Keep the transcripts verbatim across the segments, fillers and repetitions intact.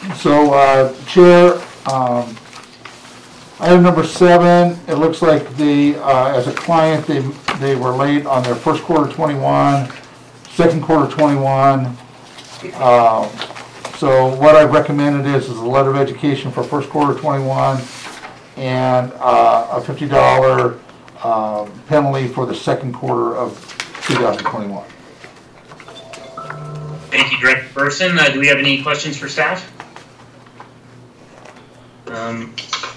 So, uh, Chair, um, item number seven, it looks like the, uh, as a client, they, they were late on their first quarter twenty-one, second quarter twenty-one. Um, so what I've recommended is, is a letter of education for first quarter twenty-one and, uh, a fifty dollar, um, penalty for the second quarter of two thousand twenty-one. Thank you, Director Burson. Uh, do we have any questions for staff? Um,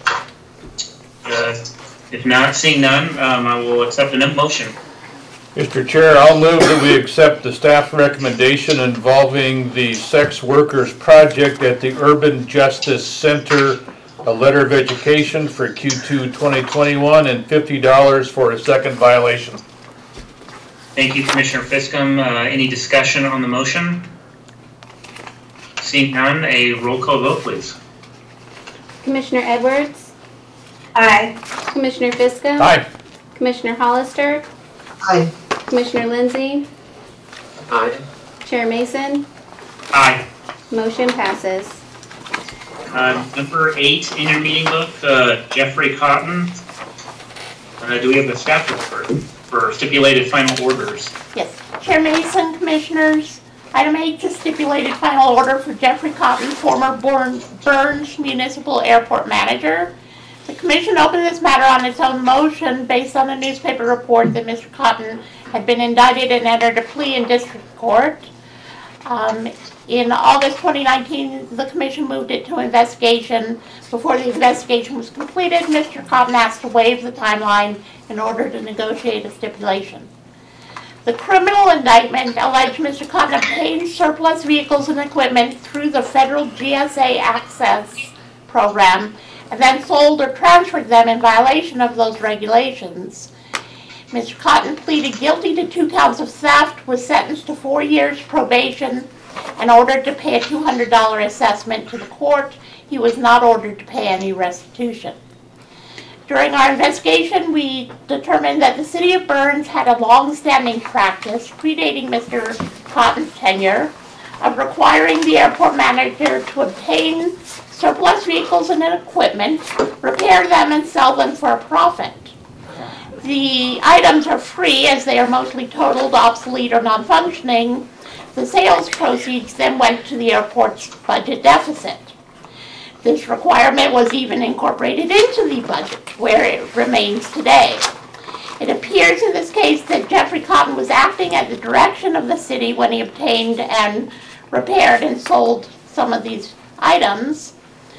uh, if not, seeing none, um, I will accept a motion. Mister Chair, I'll move that we accept the staff recommendation involving the sex workers project at the Urban Justice Center, a letter of education for Q two twenty twenty-one and fifty dollars for a second violation. Thank you, Commissioner Fiscom. Uh, any discussion on the motion? Seeing none, a roll call vote, please. Commissioner Edwards? Aye. Commissioner Fiscom? Aye. Commissioner Hollister? Aye. Commissioner Lindsay? Aye. Chair Mason? Aye. Motion passes. Uh, number eight in your meeting book, uh, Jeffrey Cotton. Uh, do we have the staff report for stipulated final orders? Yes. Chair Mason, Commissioners, item eight is stipulated final order for Jeffrey Cotton, former Burns Municipal Airport Manager. The Commission opened this matter on its own motion based on a newspaper report that Mister Cotton had been indicted and entered a plea in district court. Um, in August twenty nineteen, the Commission moved it to investigation. Before the investigation was completed, Mister Cotton asked to waive the timeline in order to negotiate a stipulation. The criminal indictment alleged Mister Cotton obtained surplus vehicles and equipment through the federal G S A Access program and then sold or transferred them in violation of those regulations. Mister Cotton pleaded guilty to two counts of theft, was sentenced to four years probation, and ordered to pay a two hundred dollar assessment to the court. He was not ordered to pay any restitution. During our investigation, we determined that the City of Burns had a long-standing practice, predating Mister Cotton's tenure, of requiring the airport manager to obtain surplus vehicles and equipment, repair them, and sell them for a profit. The items are free as they are mostly totaled, obsolete, or non-functioning. The sales proceeds then went to the airport's budget deficit. This requirement was even incorporated into the budget, where it remains today. It appears in this case that Jeffrey Cotton was acting at the direction of the city when he obtained and repaired and sold some of these items.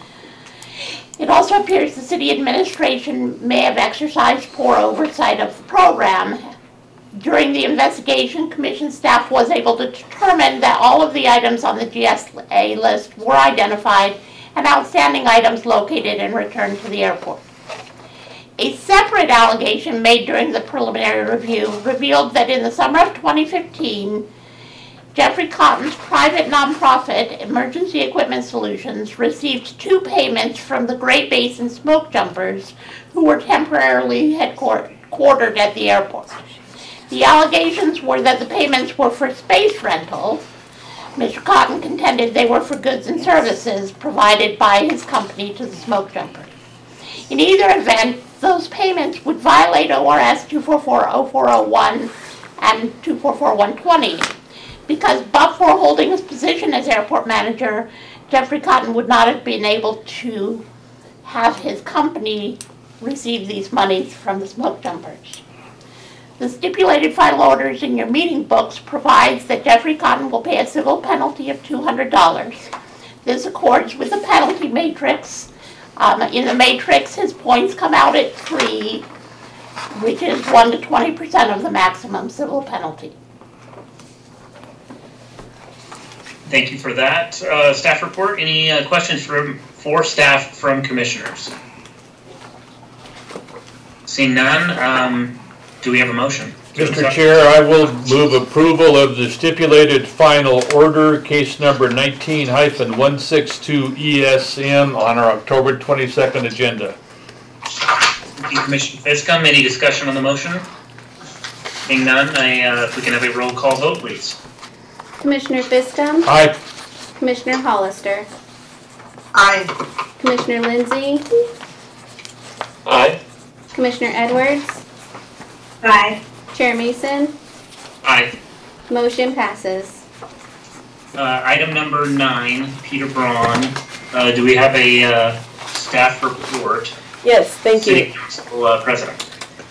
It also appears the city administration may have exercised poor oversight of the program. During the investigation, Commission staff was able to determine that all of the items on the G S A list were identified and outstanding items located and returned to the airport. A separate allegation made during the preliminary review revealed that in the summer of twenty fifteen, Jeffrey Cotton's private nonprofit, Emergency Equipment Solutions, received two payments from the Great Basin Smoke Jumpers, who were temporarily headquartered at the airport. The allegations were that the payments were for space rental. Mister Cotton contended they were for goods and services provided by his company to the smoke jumper. In either event, those payments would violate O R S two forty-four oh four oh one and two forty-four one twenty. Because but for holding his position as airport manager, Jeffrey Cotton would not have been able to have his company receive these monies from the smoke jumpers. The stipulated final orders in your meeting books provides that Jeffrey Cotton will pay a civil penalty of two hundred dollars. This accords with the penalty matrix. Um, in the matrix, his points come out at three, which is one to twenty percent of the maximum civil penalty. Thank you for that. Uh, staff report, any uh, questions from, for staff from commissioners? Seeing none, um, do we have a motion? Mister Chair, I will move approval of the stipulated final order, case number nineteen dash one sixty-two E S M on our October twenty-second agenda. Thank you, Commissioner Fiscom. Any discussion on the motion? Seeing none, I, uh, if we can have a roll call vote, please. Commissioner Fiscom? Aye. Commissioner Hollister? Aye. Commissioner Lindsey, Aye. Commissioner Edwards, Aye. Chair Mason, Aye. motion passes. Uh, item number nine, Peter Braun. Uh, do we have a, uh, staff report? Yes, thank City you. Council, uh, President.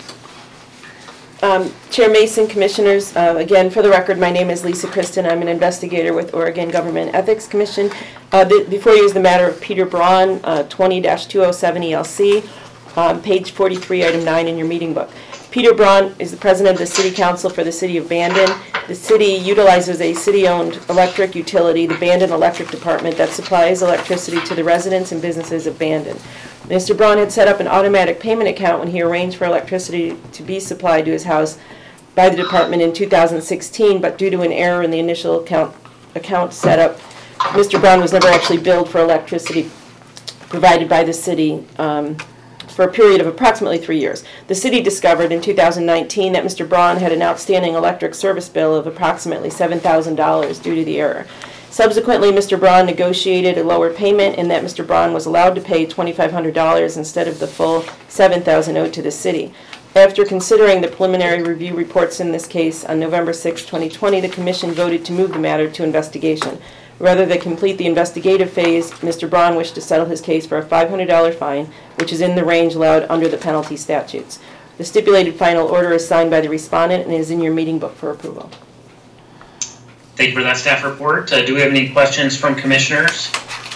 Um, Chair Mason, Commissioners, uh, again, for the record, my name is Lisa Kristen. I'm an investigator with Oregon Government Ethics Commission. Uh, the, before you is the matter of Peter Braun, uh, twenty dash two oh seven E L C, um, page forty-three, item nine in your meeting book. Peter Braun is the president of the City Council for the City of Bandon. The city utilizes a city-owned electric utility, the Bandon Electric Department, that supplies electricity to the residents and businesses of Bandon. Mister Braun had set up an automatic payment account when he arranged for electricity to be supplied to his house by the department in two thousand sixteen, but due to an error in the initial account, account setup, Mister Braun was never actually billed for electricity provided by the city um, for a period of approximately three years. The city discovered in two thousand nineteen that Mister Braun had an outstanding electric service bill of approximately seven thousand dollars due to the error. Subsequently, Mister Braun negotiated a lower payment in that Mister Braun was allowed to pay twenty-five hundred dollars instead of the full seven thousand dollars owed to the city. After considering the preliminary review reports in this case on November sixth, twenty twenty, the Commission voted to move the matter to investigation. Rather than complete the investigative phase, Mister Braun wished to settle his case for a five hundred dollars fine, which is in the range allowed under the penalty statutes. The stipulated final order is signed by the respondent and is in your meeting book for approval. Thank you for that staff report. Uh, do we have any questions from commissioners?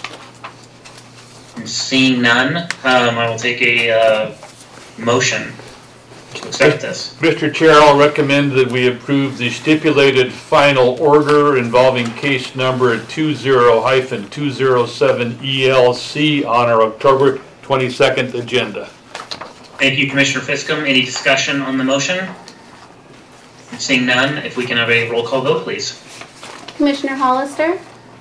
Seeing none, um, I will take a, uh, motion to accept this. Mister Chair, I'll recommend that we approve the stipulated final order involving case number two zero two zero seven E L C on our October twenty-second agenda. Thank you, Commissioner Fiscom. Any discussion on the motion? Seeing none, if we can have a roll call vote, please. Commissioner Hollister,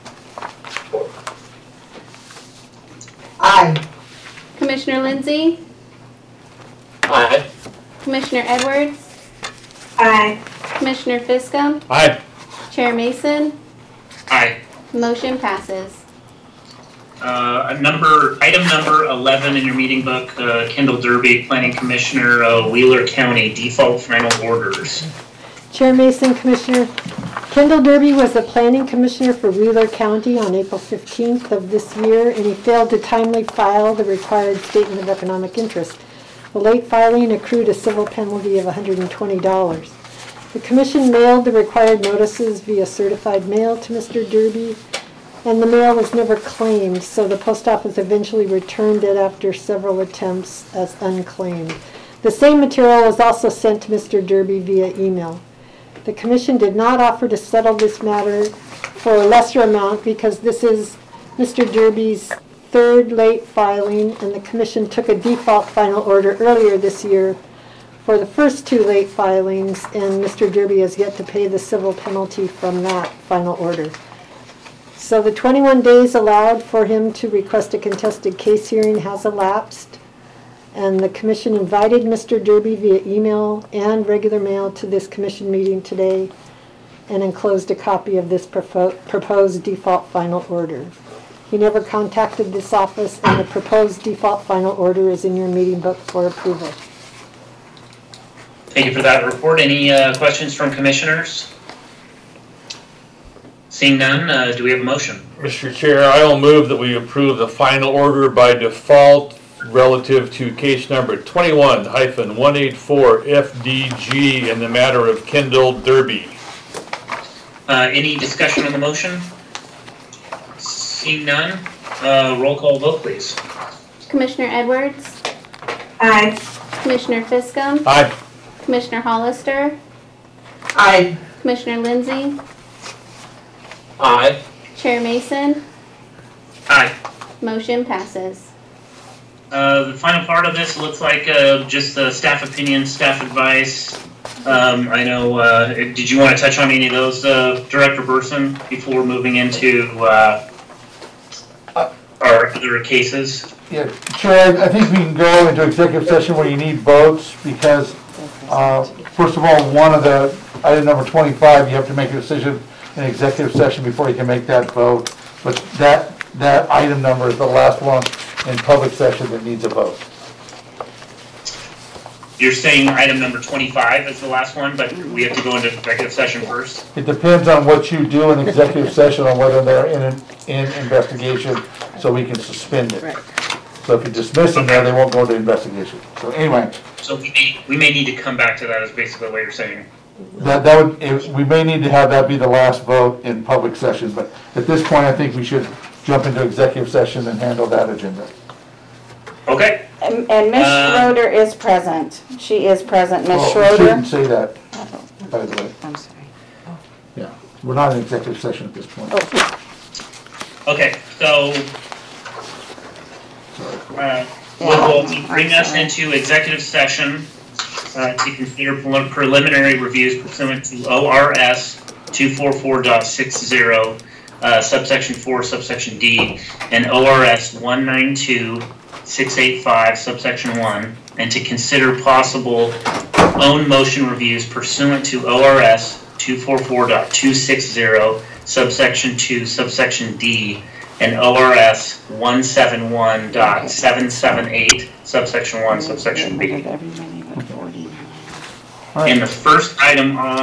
Aye. Commissioner Lindsey, Aye. Commissioner Edwards, Aye. Commissioner Fiscom, Aye. Chair Mason, Aye. motion passes. Uh, number, item number eleven in your meeting book, uh, Kendall Derby, Planning Commissioner, uh, Wheeler County, default final orders. Chair Mason, Commissioner, Kendall Derby was the planning commissioner for Wheeler County on April fifteenth of this year, and he failed to timely file the required statement of economic interest. The late filing accrued a civil penalty of one hundred twenty dollars. The commission mailed the required notices via certified mail to Mister Derby, and the mail was never claimed, so the post office eventually returned it after several attempts as unclaimed. The same material was also sent to Mister Derby via email. The commission did not offer to settle this matter for a lesser amount because this is Mister Derby's third late filing, and the commission took a default final order earlier this year for the first two late filings, and Mister Derby has yet to pay the civil penalty from that final order. So the twenty-one days allowed for him to request a contested case hearing has elapsed, and the commission invited Mister Derby via email and regular mail to this commission meeting today and enclosed a copy of this propo- proposed default final order. He never contacted this office, and the proposed default final order is in your meeting book for approval. Thank you for that report. Any uh, questions from commissioners? Seeing none, uh, do we have a motion? Mister Chair, I will move that we approve the final order by default relative to case number twenty-one one eighty-four F D G in the matter of Kendall Derby. Uh, any discussion on the motion? Seeing none, uh, roll call vote, please. Commissioner Edwards, Aye. Commissioner Fiscom, Aye. Commissioner Hollister, Aye. Commissioner Lindsey, Aye. Chair Mason, Aye. motion passes. Uh, the final part of this looks like uh, just the staff opinion, staff advice. Um, I know, uh, did you want to touch on any of those, uh, Director Burson, before moving into uh, our other cases? Yeah, Chair, I think we can go into executive session where you need votes because, uh, first of all, one of the, item number twenty-five, you have to make a decision in executive session before you can make that vote. But that that item number is the last one in public session that needs a vote. You're saying item number twenty-five is the last one, but we have to go into executive session first? It depends on what you do in executive session on whether they're in, in investigation, so we can suspend it. Right. So if you dismiss them there, they won't go into investigation. So anyway, So we may, we may need to come back to that, is basically what you're saying. that, that would, if- we may need to have that be the last vote in public session, but at this point, I think we should jump into executive session and handle that agenda. Okay, And and Miss Uh, Schroeder is present. She is present, Miss Well, we Schroeder. shouldn't say that, by the way. I'm sorry. Yeah, we're not in executive session at this point. okay, so, uh, what will bring us into executive session, uh, to consider prelim- preliminary reviews pursuant to O R S two forty-four point sixty, uh, subsection four, subsection D, and O R S one ninety-two point six eighty-five, subsection one, and to consider possible own motion reviews pursuant to O R S two forty-four point two sixty, subsection two, subsection D, and O R S one seventy-one point seven seventy-eight, subsection one, subsection B. Everybody but forty. All right. And the first item on